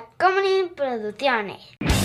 Tacomunin Producciones.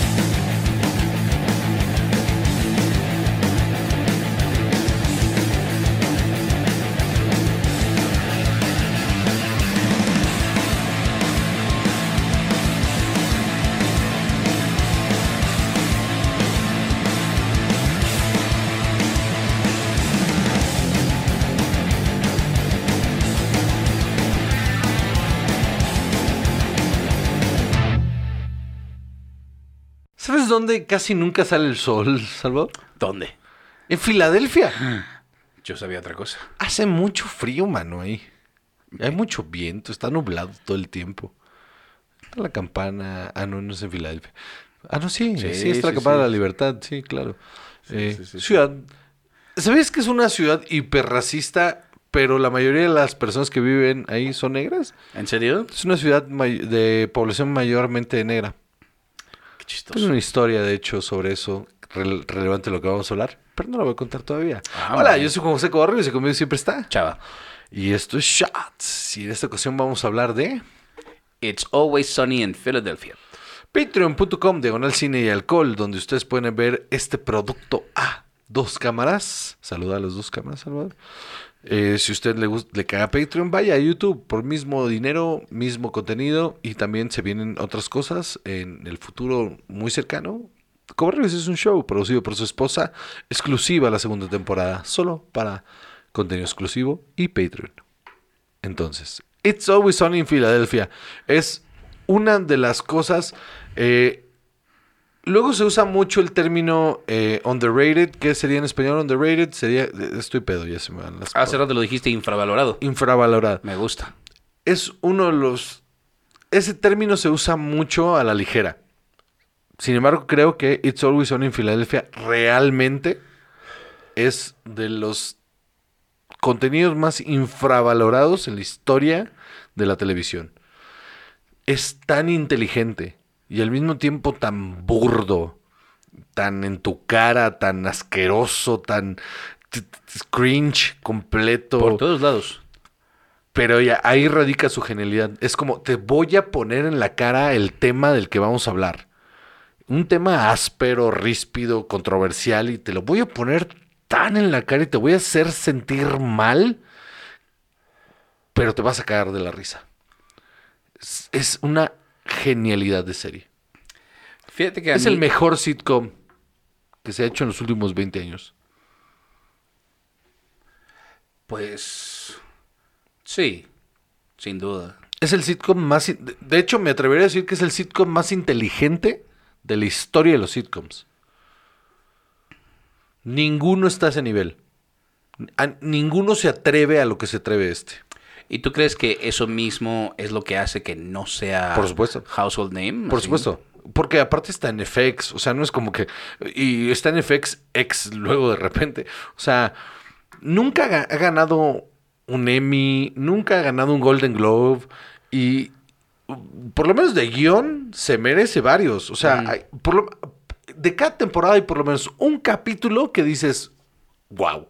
¿Sabes dónde casi nunca sale el sol, Salvador? ¿Dónde? En Filadelfia. Yo sabía otra cosa. Hace mucho frío, mano, ahí. Hay mucho viento, está nublado todo el tiempo. Está la campana. Ah, no, no es en Filadelfia. Ah, no, sí, sí, está la campana de la libertad, sí, claro. Ciudad. ¿Sabes que es una ciudad hiperracista, pero la mayoría de las personas que viven ahí son negras? ¿En serio? Es una ciudad de población mayormente negra. Qué Tengo chistoso. una historia, de hecho, sobre eso, relevante a lo que vamos a hablar, pero no la voy a contar todavía. Ah, Hola, bueno. yo soy Juan José Cobarro y conmigo siempre está. Chava. Y esto es Shots. Y en esta ocasión vamos a hablar de It's always sunny in Philadelphia. patreon.com/cine y alcohol, donde ustedes pueden ver este producto a 2 cámaras. Saluda a las 2 cámaras, Salvador. Si usted le caga Patreon, vaya a YouTube por mismo dinero, mismo contenido, y también se vienen otras cosas en el futuro muy cercano. Cobarrios es un show producido por su esposa, exclusiva a la segunda temporada, solo para contenido exclusivo y Patreon. Entonces, It's Always Sunny in Philadelphia es una de las cosas. Luego se usa mucho el término underrated. ¿Qué sería en español underrated? Sería, estoy pedo, ya se me van las Hace rato lo dijiste infravalorado. infravalorada. Me gusta. Es uno de los... Ese término se usa mucho a la ligera. Sin embargo, creo que It's Always Sunny in Philadelphia realmente es de los contenidos más infravalorados en la historia de la televisión. Es tan inteligente y al mismo tiempo tan burdo, tan en tu cara, tan asqueroso, tan cringe completo. Por todos lados. Pero ya ahí radica su genialidad. Es como, te voy a poner en la cara el tema del que vamos a hablar. Un tema áspero, ríspido, controversial, y te lo voy a poner tan en la cara y te voy a hacer sentir mal, pero te vas a cagar de la risa. Es una genialidad de serie. Fíjate que Es el mejor sitcom que se ha hecho en los últimos 20 años. Pues... sí, sin duda. Es el sitcom más... De hecho, me atrevería a decir que es el sitcom más inteligente de la historia de los sitcoms. Ninguno está a ese nivel. Ninguno se atreve a lo que se atreve este. ¿Y tú crees que eso mismo es lo que hace que no sea Por supuesto. household name? Por Así. supuesto. Porque aparte está en FX. O sea, no es como que... Y está en FX luego de repente. O sea, nunca ha ganado un Emmy. Nunca ha ganado un Golden Globe. Y por lo menos de guión se merece varios. O sea, de cada temporada hay por lo menos un capítulo que dices... ¡Wow!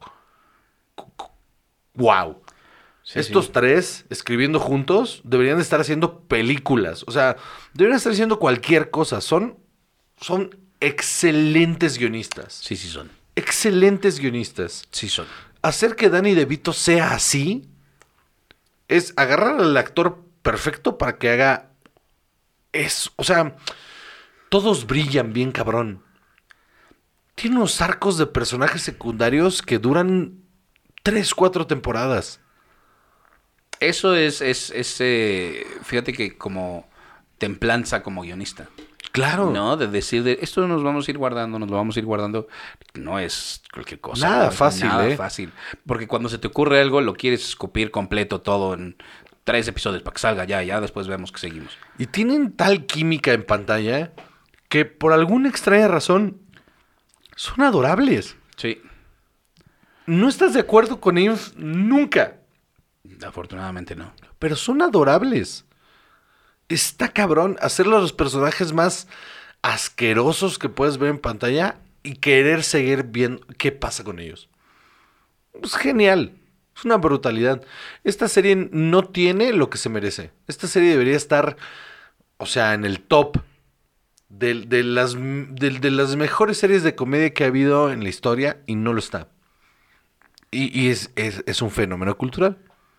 ¡Wow! Sí, Estos sí. 3, escribiendo juntos, deberían de estar haciendo películas. O sea, deberían estar haciendo cualquier cosa. Son excelentes guionistas. Sí, sí son. Excelentes guionistas. Sí son. Hacer que Danny DeVito sea así es agarrar al actor perfecto para que haga eso. O sea, todos brillan bien, cabrón. Tiene unos arcos de personajes secundarios que duran 3, 4 temporadas. Eso es fíjate que como templanza como guionista. Claro. No, de decir esto nos lo vamos a ir guardando, no es cualquier cosa. Nada no es fácil, nada fácil. Porque cuando se te ocurre algo, lo quieres escupir completo todo en 3 episodios para que salga ya después vemos que seguimos. Y tienen tal química en pantalla que por alguna extraña razón son adorables. Sí, No estás de acuerdo con ellos nunca, afortunadamente no. pero son adorables. Está cabrón hacerlos a los personajes más asquerosos que puedes ver en pantalla y querer seguir viendo qué pasa con ellos. Es genial. Es una brutalidad. Esta serie no tiene lo que se merece. Esta serie debería estar o sea, en el top de las mejores series de comedia que ha habido en la historia y no lo está. Y es un fenómeno cultural.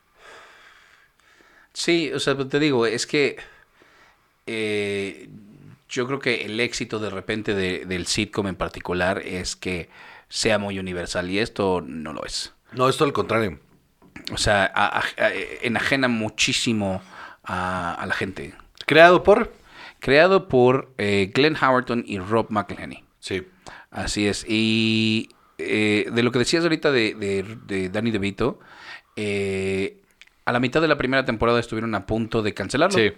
Sí, o sea, te digo, es que yo creo que el éxito de repente del sitcom en particular es que sea muy universal y esto no lo es. No, esto al contrario. O sea, enajena muchísimo a la gente. Creado por... Creado por Glenn Howerton y Rob McElhenney. Sí. Así es. Y de lo que decías ahorita de Danny DeVito, a la mitad de la primera temporada estuvieron a punto de cancelarlo. Sí.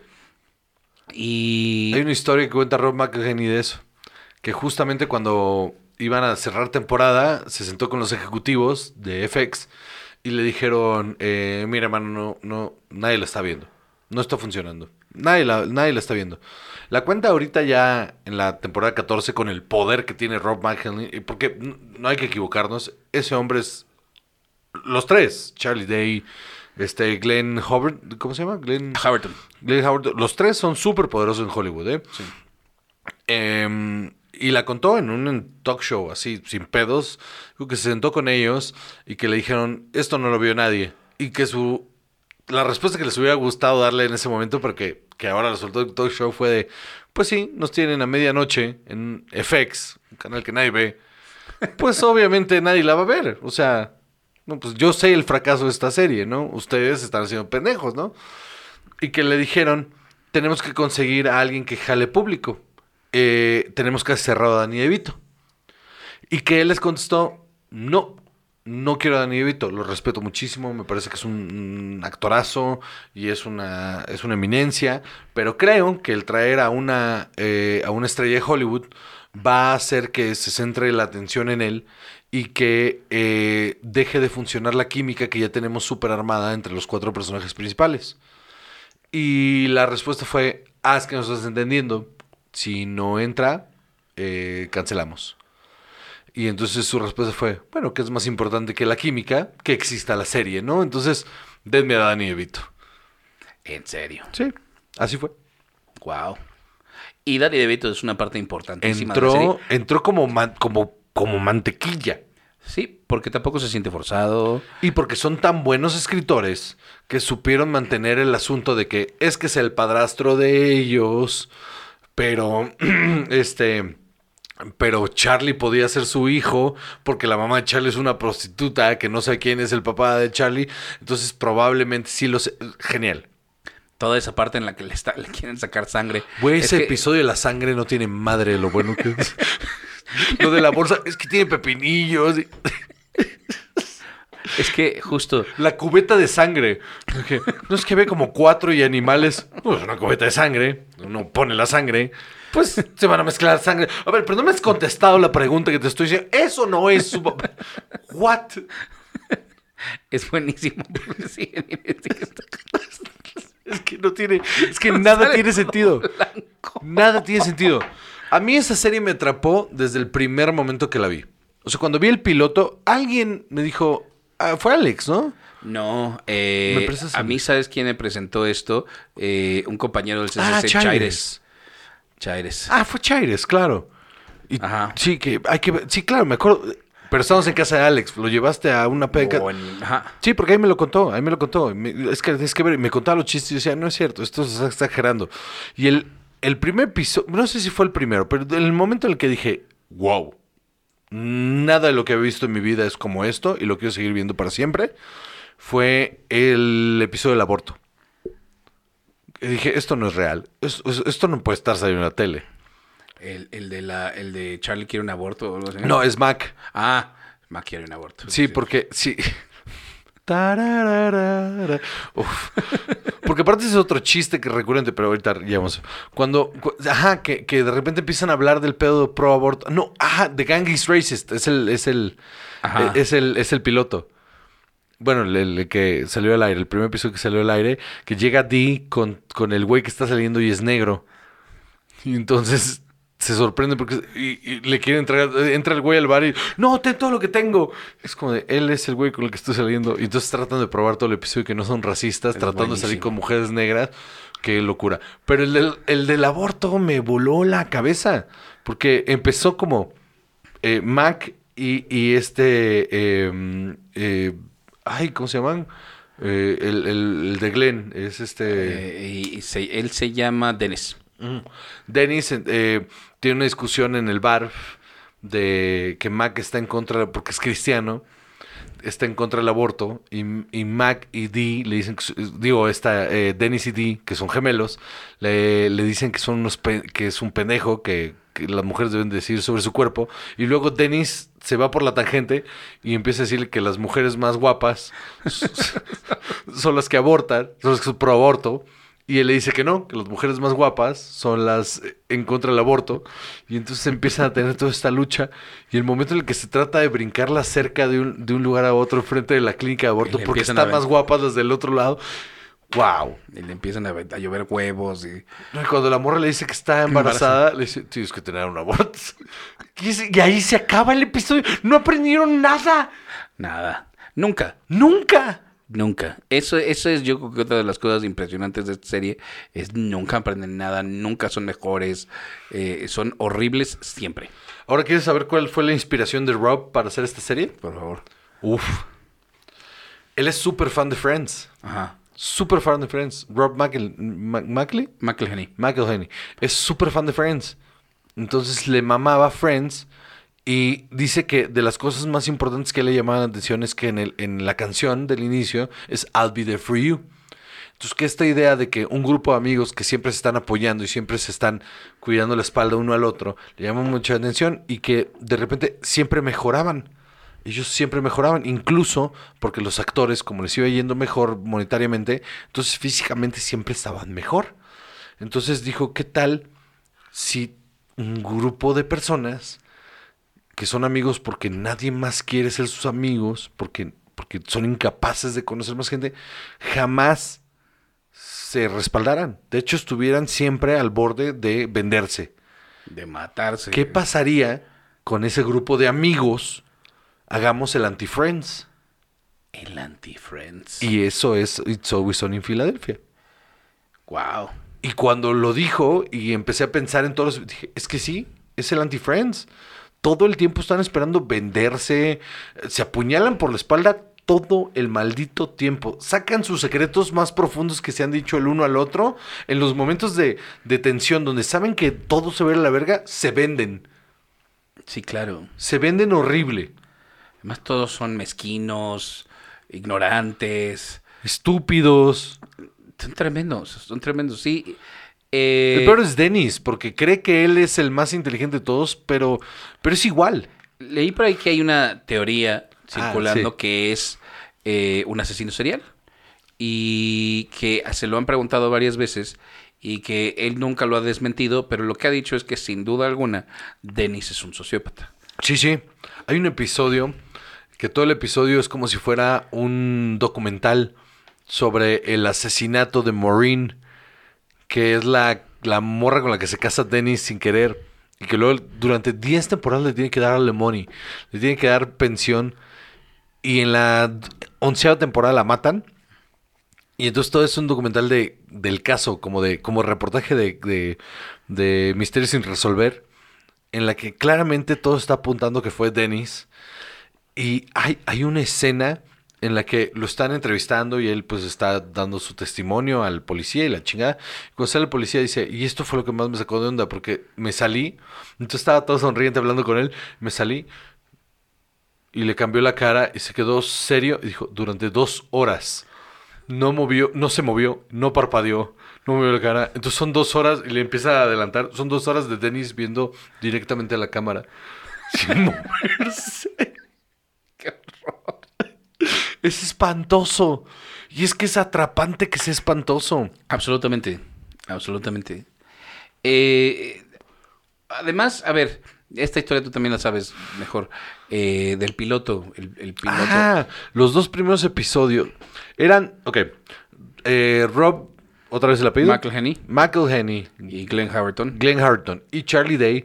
Y Hay una historia que cuenta Rob McElhenney de eso. Que justamente cuando iban a cerrar temporada, se sentó con los ejecutivos de FX y le dijeron, mira, hermano, no, nadie la está viendo. No está funcionando. Nadie la está viendo. La cuenta ahorita ya en la temporada 14 con el poder que tiene Rob McElhenney, porque no hay que equivocarnos, ese hombre es los tres, Charlie Day, Glenn Howard, ¿cómo se llama? Glenn Howerton. Los tres son súper poderosos en Hollywood, ¿eh? Sí. Y la contó en un talk show, así, sin pedos, que se sentó con ellos y que le dijeron, esto no lo vio nadie. Y que la respuesta que les hubiera gustado darle en ese momento, porque que ahora resultó el talk show, fue de, pues sí, nos tienen a medianoche en FX, un canal que nadie ve. Pues obviamente nadie la va a ver. O sea, no, pues yo sé el fracaso de esta serie, ¿no? Ustedes están haciendo pendejos, ¿no? Y que le dijeron, tenemos que conseguir a alguien que jale público. Tenemos que hacer cerrado a Danny DeVito. Y que él les contestó, no quiero a Danny DeVito, lo respeto muchísimo, me parece que es un actorazo y es una eminencia, pero creo que el traer a una estrella de Hollywood va a hacer que se centre la atención en él y que deje de funcionar la química que ya tenemos súper armada entre los 4 personajes principales. Y la respuesta fue, es que no estás entendiendo. Si no entra, cancelamos. Y entonces su respuesta fue, bueno, ¿qué es más importante que la química? Que exista la serie, ¿no? Entonces, denme a Danny DeVito. ¿En serio? Sí, así fue. Wow. Y Danny DeVito es una parte importantísima de la serie. Entró como mantequilla. Sí, porque tampoco se siente forzado. Y porque son tan buenos escritores que supieron mantener el asunto de que es el padrastro de ellos, pero pero Charlie podía ser su hijo porque la mamá de Charlie es una prostituta que no sabe quién es el papá de Charlie, entonces probablemente sí lo sé. Genial. Toda esa parte en la que le quieren sacar sangre. Güey, ese episodio de la sangre no tiene madre lo bueno que es. Lo de la bolsa es que tiene pepinillos. Es que justo... La cubeta de sangre. No es que ve como 4 y animales. No es una cubeta de sangre. Uno pone la sangre. Pues se van a mezclar sangre. A ver, pero no me has contestado la pregunta que te estoy diciendo. Eso no es su... ¿What? Es buenísimo. Es que no tiene... Es que nada tiene sentido. Blanco. Nada tiene sentido. A mí esa serie me atrapó desde el primer momento que la vi. O sea, cuando vi el piloto, alguien me dijo... fue Alex, ¿no? No, ¿Me prestas a mí, ¿sabes quién me presentó esto? Un compañero del CCC, Chaires. Chaires. Fue Chaires, claro. Y Ajá. sí, que hay que ver. Sí, claro, me acuerdo. Pero estábamos en casa de Alex. Lo llevaste a una peca. Ajá. Sí, porque ahí me lo contó. Es que tienes que ver. Me contaba los chistes y yo decía, no es cierto, esto se está exagerando. Y el primer episodio, no sé si fue el primero, pero en el momento en el que dije, wow, nada de lo que he visto en mi vida es como esto y lo quiero seguir viendo para siempre, fue el episodio del aborto. Y dije, esto no es real. Esto no puede estar saliendo en la tele. El de Charlie quiere un aborto o algo así. No, es Mac. Mac quiere un aborto. Sí, porque sí. Tararara. Uf. Porque aparte es otro chiste que es recurrente, pero ahorita ya vamos. Que de repente empiezan a hablar del pedo pro aborto. No, The Gang is Racist. Es el piloto. Bueno, el que salió al aire, el primer episodio que salió al aire, que llega Dee con el güey que está saliendo y es negro. Y entonces se sorprende porque y le quiere entregar, entra el güey al bar y no, ten todo lo que tengo. Es como de, él es el güey con el que estoy saliendo. Y entonces tratan de probar todo el episodio que no son racistas, tratando de salir con mujeres negras. Qué locura. Pero el del aborto me voló la cabeza. Porque empezó como Mac y ay, ¿cómo se llaman? El de Glenn. Es Él se llama Dennis. Dennis tiene una discusión en el bar de que Mac está en contra, porque es cristiano, está en contra del aborto, y Mac y Dee le dicen, Dennis y Dee, que son gemelos, le dicen que son que es un pendejo, que las mujeres deben decir sobre su cuerpo, y luego Dennis se va por la tangente y empieza a decirle que las mujeres más guapas son las que abortan, son las que son pro aborto. Y él le dice que no, que las mujeres más guapas son las en contra del aborto. Y entonces empiezan a tener toda esta lucha. Y el momento en el que se trata de brincar la cerca de un lugar a otro frente de la clínica de aborto, porque están más guapas las del otro lado. ¡Wow! Y le empiezan a llover huevos. Y cuando la morra le dice que está embarazada, le dice, tienes que tener un aborto. Y ahí se acaba el episodio. No aprendieron nada. Nada. Nunca. Nunca. Eso es yo creo que otra de las cosas impresionantes de esta serie es nunca aprenden nada, nunca son mejores, son horribles siempre. Ahora, ¿quieres saber cuál fue la inspiración de Rob para hacer esta serie? Por favor. Uf. Él es súper fan de Friends. Ajá. Súper fan de Friends. Rob McElhenney. Es súper fan de Friends. Entonces le mamaba Friends. Y dice que de las cosas más importantes que le llamaban la atención es que en la canción del inicio es I'll be there for you. Entonces, que esta idea de que un grupo de amigos que siempre se están apoyando y siempre se están cuidando la espalda uno al otro, le llama mucha atención y que de repente siempre mejoraban. Ellos siempre mejoraban, incluso porque los actores, como les iba yendo mejor monetariamente, entonces físicamente siempre estaban mejor. Entonces dijo, ¿qué tal si un grupo de personas que son amigos porque nadie más quiere ser sus amigos, porque son incapaces de conocer más gente, jamás se respaldaran? De hecho, estuvieran siempre al borde de venderse. De matarse. ¿Qué pasaría con ese grupo de amigos? Hagamos el Anti-Friends. El Anti-Friends. Y eso es It's Always Sunny en Filadelfia. Wow. Y cuando lo dijo y empecé a pensar en todos, dije, es que sí, es el Anti-Friends. Todo el tiempo están esperando venderse, se apuñalan por la espalda todo el maldito tiempo. Sacan sus secretos más profundos que se han dicho el uno al otro. En los momentos de tensión, donde saben que todo se va a ir a la verga, se venden. Sí, claro. Se venden horrible. Además, todos son mezquinos, ignorantes. Estúpidos. Son tremendos, sí. El peor es Dennis, porque cree que él es el más inteligente de todos, pero es igual. Leí por ahí que hay una teoría circulando sí, que es un asesino serial y que se lo han preguntado varias veces y que él nunca lo ha desmentido, pero lo que ha dicho es que sin duda alguna Dennis es un sociópata. Sí. Hay un episodio que todo el episodio es como si fuera un documental sobre el asesinato de Maureen, que es la morra con la que se casa Dennis sin querer. Y que luego durante 10 temporadas le tiene que dar alimony, le tiene que dar pensión. Y en la 11ª temporada la matan. Y entonces todo es un documental del caso, como reportaje de misterios sin resolver. En la que claramente todo está apuntando que fue Dennis. Y hay una escena en la que lo están entrevistando y él pues está dando su testimonio al policía y la chingada. Cuando sale el policía dice, y esto fue lo que más me sacó de onda, porque me salí, entonces estaba todo sonriente hablando con él, me salí y le cambió la cara y se quedó serio y dijo, durante 2 horas no se movió, no parpadeó, no movió la cara. Entonces son 2 horas y le empieza a adelantar, son 2 horas de Dennis viendo directamente a la cámara sin moverse. ¡Qué horror! Es espantoso. Y es que es atrapante que sea espantoso. Absolutamente. Además, a ver, esta historia tú también la sabes mejor. Del piloto. El piloto. Ah, los 2 primeros episodios eran... Ok. Rob, otra vez el apellido. McElhenney. Y Glenn Howerton. Y Charlie Day.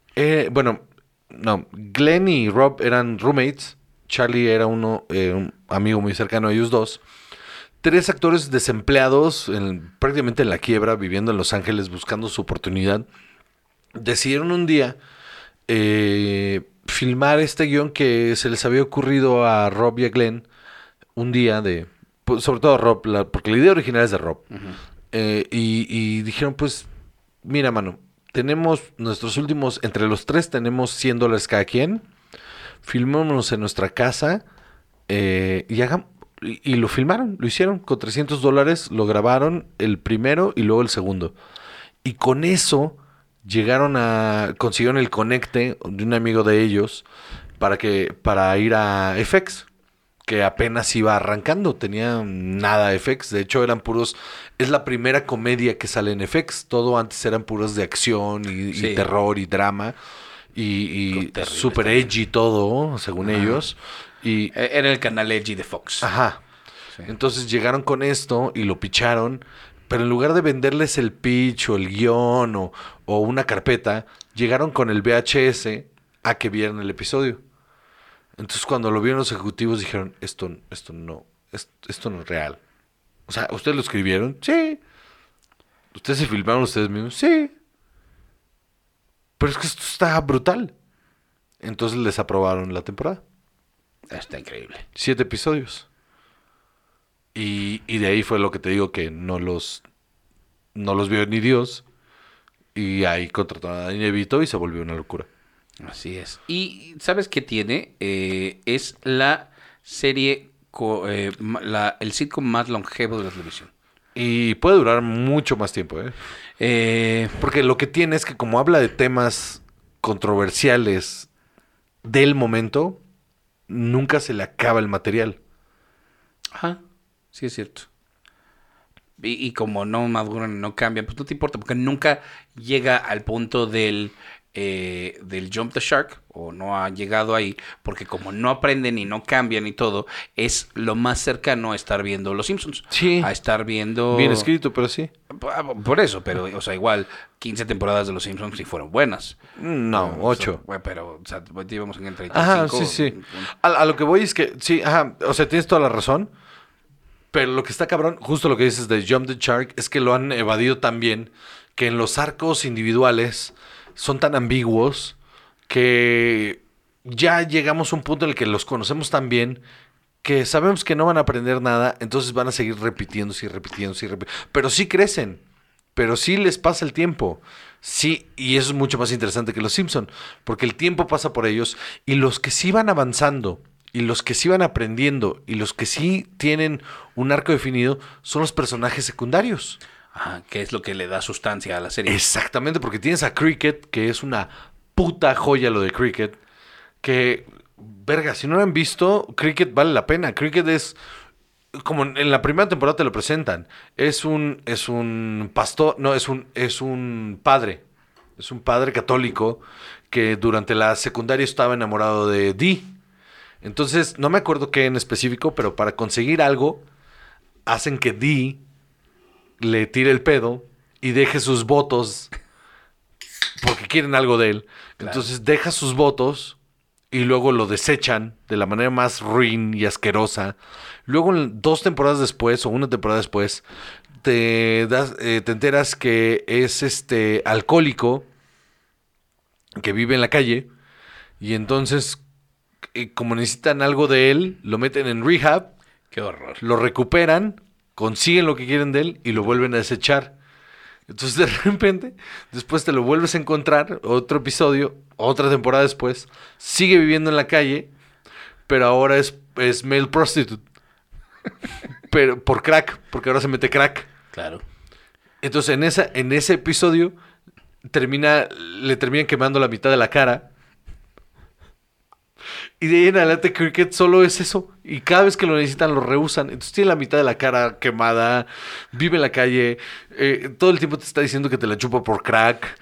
Glenn y Rob eran roommates. Charlie era un amigo muy cercano a ellos dos. 3 actores desempleados, prácticamente en la quiebra, viviendo en Los Ángeles, buscando su oportunidad, decidieron un día filmar este guión que se les había ocurrido a Rob y a Glenn un día pues, sobre todo a Rob, porque la idea original es de Rob. Y dijeron, pues, mira, mano, tenemos nuestros últimos, entre los 3 tenemos $100 cada quien, filmémonos en nuestra casa y lo filmaron, lo hicieron con $300, lo grabaron el primero y luego el segundo. Y con eso consiguieron el conecte de un amigo de ellos para ir a FX, que apenas iba arrancando, tenía nada FX, de hecho es la primera comedia que sale en FX, todo antes eran puros de acción y terror y drama y super edgy todo, según ellos. Y era el canal edgy de Fox. Ajá. Sí. Entonces llegaron con esto y lo picharon, pero en lugar de venderles el pitch o el guión o una carpeta, llegaron con el VHS a que vieran el episodio. Entonces cuando lo vieron los ejecutivos dijeron, esto no es real. O sea, ¿ustedes lo escribieron? Sí. ¿Ustedes se filmaron ustedes mismos? Sí. Pero es que esto está brutal. Entonces les aprobaron la temporada. Está increíble. 7 episodios. Y de ahí fue lo que te digo, que no los vio ni Dios. Y ahí contrataron a Danny DeVito y se volvió una locura. Así es. ¿Y sabes qué tiene? Es la serie, el sitcom más longevo de la televisión. Y puede durar mucho más tiempo, porque lo que tiene es que como habla de temas controversiales del momento, nunca se le acaba el material. Ajá, sí es cierto. Y como no maduran, no cambian, pues no te importa, porque nunca llega al punto del Jump the Shark, o no ha llegado ahí, porque como no aprenden y no cambian y todo, es lo más cercano a estar viendo Los Simpsons. Sí. A estar viendo... Bien escrito, pero sí. Por eso, pero, o sea, igual, 15 temporadas de Los Simpsons sí fueron buenas. No, 8. O sea, pero, o sea, íbamos en el 35. Ajá, sí. A lo que voy es que, sí, ajá, o sea, tienes toda la razón, pero lo que está cabrón, justo lo que dices de Jump the Shark, es que lo han evadido tan bien que en los arcos individuales son tan ambiguos que ya llegamos a un punto en el que los conocemos tan bien que sabemos que no van a aprender nada, entonces van a seguir repitiéndose. Pero sí crecen, pero sí les pasa el tiempo. Sí, y eso es mucho más interesante que Los Simpson, porque el tiempo pasa por ellos y los que sí van avanzando y los que sí van aprendiendo y los que sí tienen un arco definido son los personajes secundarios. Ajá, que es lo que le da sustancia a la serie. Exactamente, porque tienes a Cricket, que es una puta joya lo de Cricket, que, verga, si no lo han visto, Cricket vale la pena. Cricket es, como en la primera temporada te lo presentan, es un pastor, no, es un padre católico que durante la secundaria estaba enamorado de Dee. Entonces, no me acuerdo qué en específico, pero para conseguir algo, hacen que Dee le tire el pedo y deje sus votos porque quieren algo de él. Claro. Entonces deja sus votos y luego lo desechan de la manera más ruin y asquerosa. Luego 2 temporadas después o 1 temporada después te enteras que es alcohólico que vive en la calle y entonces como necesitan algo de él lo meten en rehab. Qué horror. Lo recuperan, consiguen lo que quieren de él y lo vuelven a desechar. Entonces de repente, después te lo vuelves a encontrar, otro episodio, otra temporada después, sigue viviendo en la calle, pero ahora es male prostitute. Pero por crack, porque ahora se mete crack. Claro. Entonces en ese episodio le terminan quemando la mitad de la cara. Y de ahí en adelante Cricket solo es eso. Y cada vez que lo necesitan lo rehusan. Entonces tiene la mitad de la cara quemada. Vive en la calle. Todo el tiempo te está diciendo que te la chupa por crack.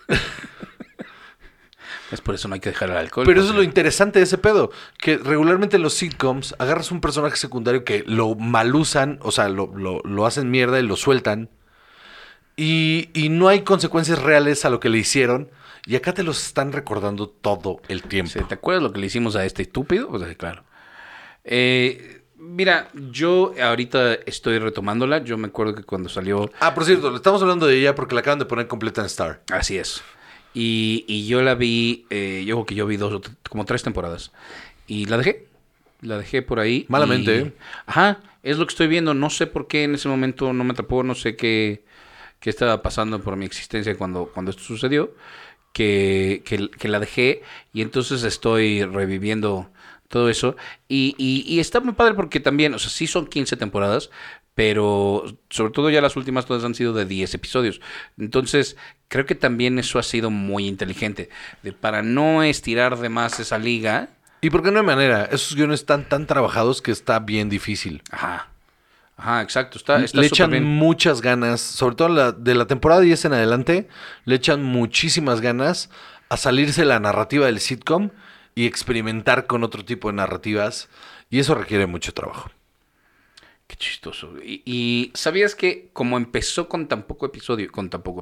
Es por eso no hay que dejar el alcohol. Pero eso es lo interesante de ese pedo. Que regularmente en los sitcoms agarras un personaje secundario que lo malusan. O sea, lo hacen mierda y lo sueltan. Y no hay consecuencias reales a lo que le hicieron. Y acá te los están recordando todo el tiempo. Sí, ¿te acuerdas lo que le hicimos a este estúpido? Pues claro. Mira, yo ahorita estoy retomándola. Yo me acuerdo que cuando salió... Ah, por cierto, estamos hablando de ella porque la acaban de poner completa en Star. Así es. Y yo la vi, yo creo que yo vi como 3 temporadas. Y la dejé. La dejé por ahí. Malamente, y- ¿eh? Ajá, es lo que estoy viendo. No sé por qué en ese momento no me atrapó. No sé qué estaba pasando por mi existencia cuando esto sucedió. Que la dejé. Y entonces estoy reviviendo todo eso. Y está muy padre porque también, o sea, sí son 15 temporadas. Pero sobre todo ya las últimas todas han sido de 10 episodios. Entonces, creo que también eso ha sido muy inteligente. Para no estirar de más esa liga. ¿Y por qué no hay manera? Esos guiones están tan trabajados que está bien difícil. Ajá. Ajá, exacto. Está Le súper echan bien. muchas ganas, sobre todo de la temporada 10 en adelante, le echan muchísimas ganas a salirse la narrativa del sitcom y experimentar con otro tipo de narrativas. Y eso requiere mucho trabajo. Qué chistoso. Y ¿sabías que como empezó con tan poco episodio,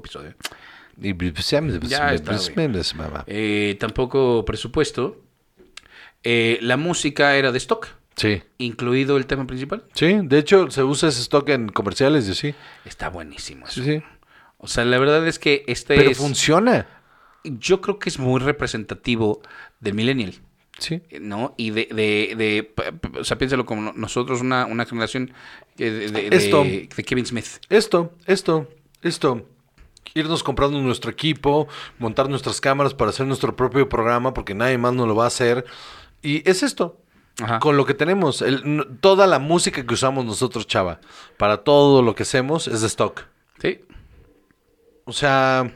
Ya está, tan poco presupuesto, la música era de stock, Sí, incluido el tema principal? sí. De hecho, se usa ese stock en comerciales y así. Está buenísimo eso. Sí, sí. O sea, la verdad es que Pero funciona. yo creo que es muy representativo del millennial, Sí. ¿no? Y o sea, piénsalo como nosotros, una generación Esto. de Kevin Smith. Esto. Irnos comprando nuestro equipo, montar nuestras cámaras para hacer nuestro propio programa porque nadie más nos lo va a hacer. Y es esto. Ajá. Con lo que tenemos. Toda la música que usamos nosotros, chava, para todo lo que hacemos es de stock. Sí. O sea,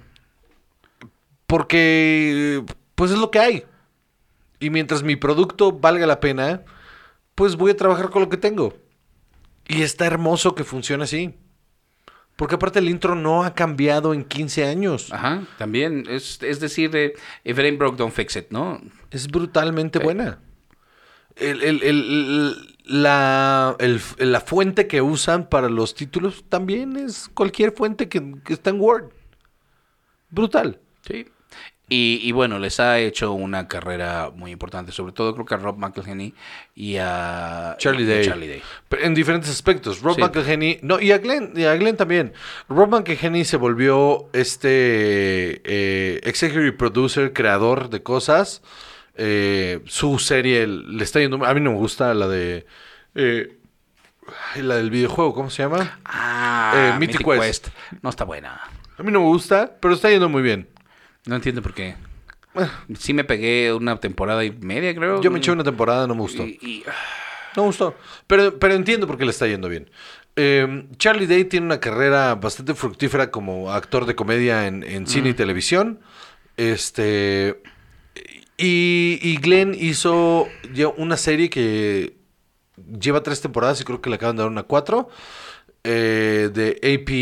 porque pues es lo que hay. Y mientras mi producto valga la pena, pues voy a trabajar con lo que tengo. Y está hermoso que funcione así. Porque aparte el intro no ha cambiado en 15 años. Ajá, también. Es decir, if it ain't broke, don't fix it, ¿no? Es brutalmente Sí. buena. La fuente que usan para los títulos también es cualquier fuente que está en Word. Brutal. Sí. Y bueno, les ha hecho una carrera muy importante. Sobre todo creo que a Rob McElhenney y a Charlie y a Day. Charlie Day. Pero en diferentes aspectos. Rob Sí. McElhenney. No, y a Glenn también. Rob McElhenney se volvió executive producer, creador de cosas. Su serie le está yendo. A mí no me gusta la de. La del videojuego, ¿cómo se llama? Mythic Quest. No está buena. A mí no me gusta, pero está yendo muy bien. No entiendo por qué. Sí me pegué una temporada y media, creo. Yo me eché una temporada, no me gustó. No me gustó. Pero entiendo por qué le está yendo bien. Charlie Day tiene una carrera bastante fructífera como actor de comedia en cine y televisión. Y Glenn hizo ya una serie que lleva 3 temporadas y creo que le acaban de dar una 4. De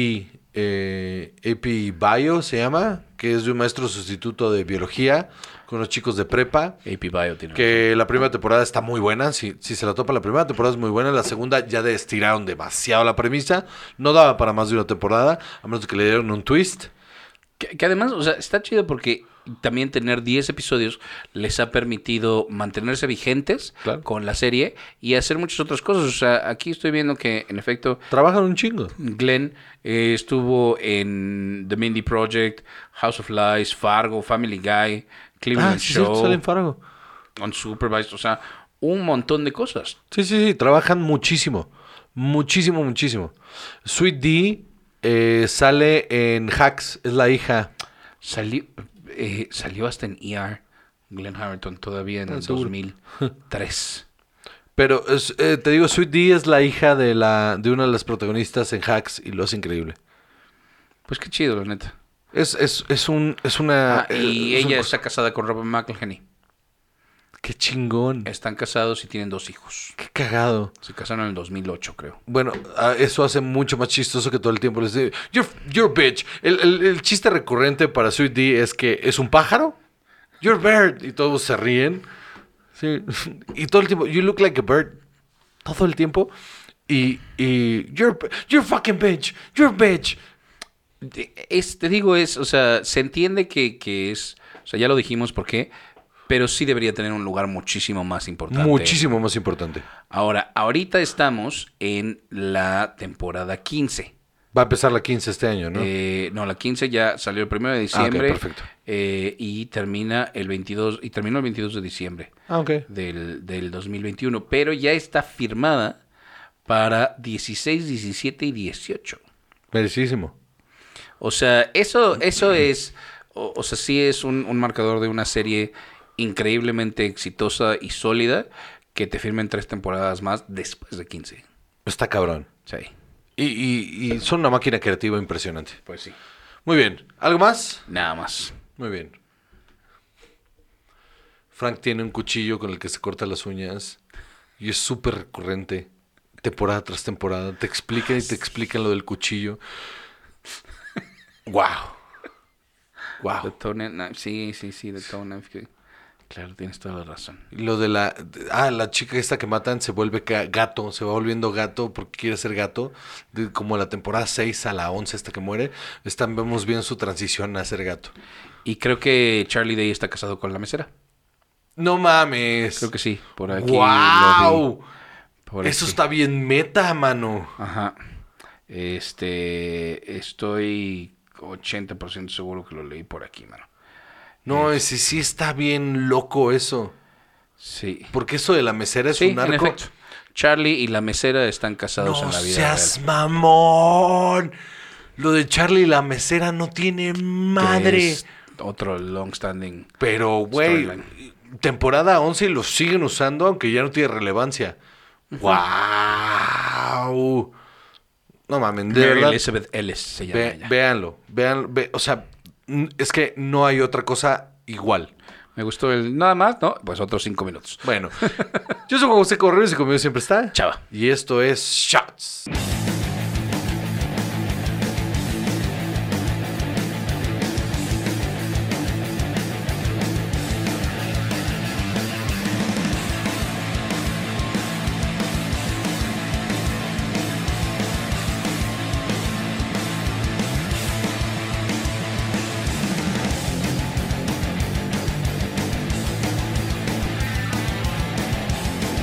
AP Bio se llama, que es de un maestro sustituto de biología con unos chicos de prepa. AP Bio tiene. Que la primera temporada está muy buena. Si se la topa la primera temporada es muy buena. La segunda ya estiraron demasiado la premisa. No daba para más de una temporada, a menos que le dieron un twist. Que además, o sea, está chido porque también tener 10 episodios les ha permitido mantenerse vigentes Claro. con la serie y hacer muchas otras cosas. O sea, aquí estoy viendo que, en efecto, Trabajan un chingo. Glenn estuvo en The Mindy Project, House of Lies, Fargo, Family Guy, Cleveland Sí, Show, sale en Fargo. Unsupervised, o sea, un montón de cosas. Sí, trabajan muchísimo. Muchísimo. Sweet D sale en Hacks, es la hija. Salió hasta en ER, Glenn Hamilton, todavía en el seguro. 2003. Pero te digo, Sweet D es la hija de una de las protagonistas en Hacks y lo hace increíble. Pues qué chido, la neta. Es una... Y es un- ella está casada con Robert McElhenney. Qué chingón. Están casados y tienen 2 hijos. Qué cagado. Se casaron en el 2008, creo. Bueno, eso hace mucho más chistoso que todo el tiempo les digo, you're a bitch. El chiste recurrente para Sweet D es que es un pájaro. You're a bird. Y todos se ríen. Sí. Y todo el tiempo, you look like a bird. Todo el tiempo. Y you're a fucking bitch. You're a bitch. Te digo, o sea, se entiende que es, o sea, ya lo dijimos por qué, pero sí debería tener un lugar muchísimo más importante. Muchísimo más importante. Ahora, ahorita estamos en la temporada 15. Va a empezar la 15 este año, ¿no? No, la 15 ya salió el 1 de diciembre. Ok, perfecto. Y termina el 22, y terminó el 22 de diciembre Ok. del 2021. Pero ya está firmada para 16, 17 y 18. Merecidísimo. O sea, eso es, o sea, sí es un marcador de una serie increíblemente exitosa y sólida que te firmen 3 temporadas más después de 15. Está cabrón. Sí, Y son una máquina creativa impresionante. pues sí. Muy bien. ¿Algo más? Nada más. Muy bien. Frank tiene un cuchillo con el que se corta las uñas y es súper recurrente, temporada tras temporada. Te explican y te explican lo del cuchillo. ¡Wow! The ¡Wow! Toenail Knife, sí, The Toenail Knife. Claro, tienes toda la razón. Lo de la chica esta que matan se vuelve gato, se va volviendo gato porque quiere ser gato. Como la temporada 6 a la 11 esta que muere, vemos bien su transición a ser gato. Y creo que Charlie Day está casado con la mesera. ¡No mames! Creo que sí, por aquí lo ¡Wow! vi. Por Eso aquí. está bien meta, mano. Ajá. Estoy 80% seguro que lo leí por aquí, mano. No, ese sí está bien loco eso. Sí. Porque eso de la mesera es Sí, un narco. en efecto. Charlie y la mesera están casados No en la vida seas real. mamón. Lo de Charlie y la mesera no tiene Que madre. es otro long-standing. Pero, güey, storyline. temporada 11 y lo siguen usando aunque ya no tiene relevancia. ¡Wow! No mames, de Mary verdad. Elizabeth Ellis se llama ella. Véanlo. O sea, es que no hay otra cosa igual. Me gustó el nada más, ¿no? Pues otros 5 minutos. Bueno, yo soy Juan José Correos y conmigo siempre está Chava. Y esto es Shots.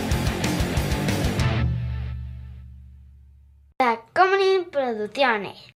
Tacomunin Producciones.